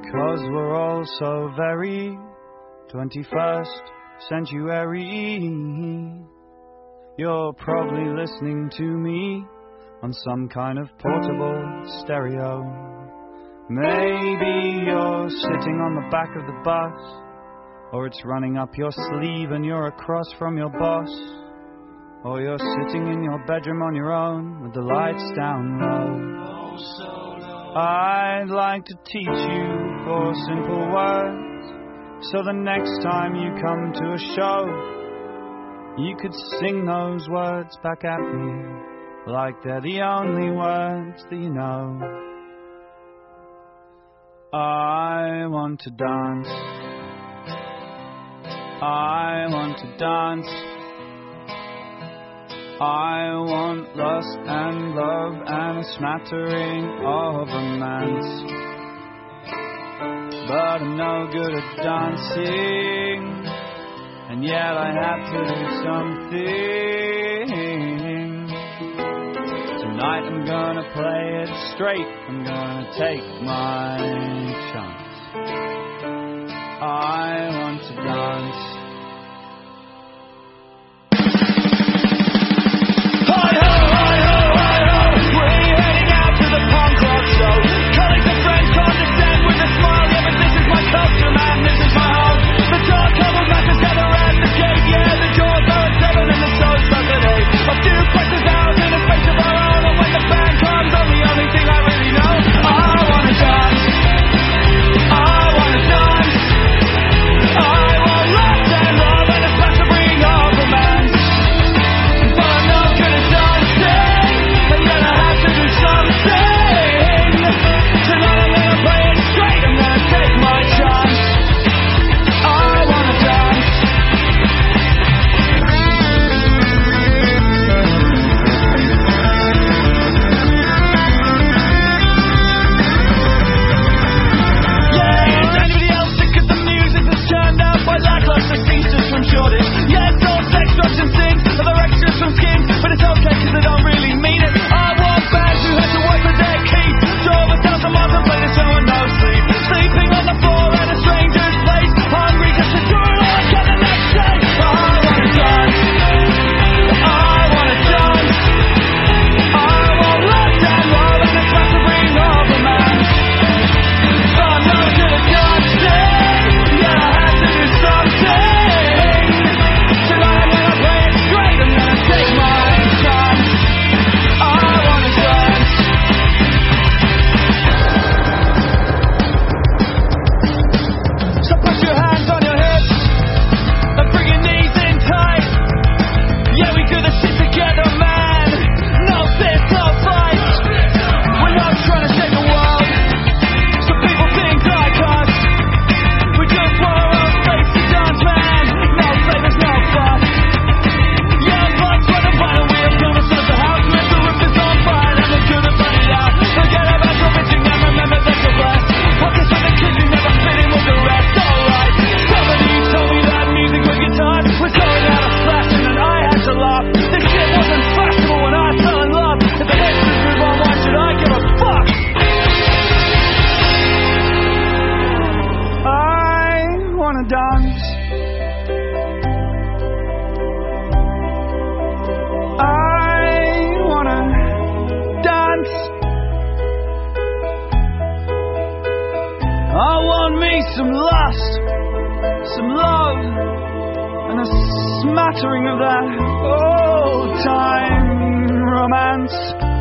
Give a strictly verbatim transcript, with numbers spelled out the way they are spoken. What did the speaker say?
because we're all so very twenty-first century. You're probably listening to me on some kind of portable stereo. Maybe you're sitting on the back of the bus, or it's running up your sleeve and you're across from your boss, or you're sitting in your bedroom on your own with the lights down low. I'd like to teach you four simple words, so the next time you come to a show, you could sing those words back at me like they're the only words that you know. I want to dance, I want to dance, I want lust and love and a smattering of romance, but I'm no good at dancing, and yet I have to do something. Tonight I'm gonna play it straight, I'm gonna take my chance. I want to dance. Some lust, some love, and a smattering of that old time romance.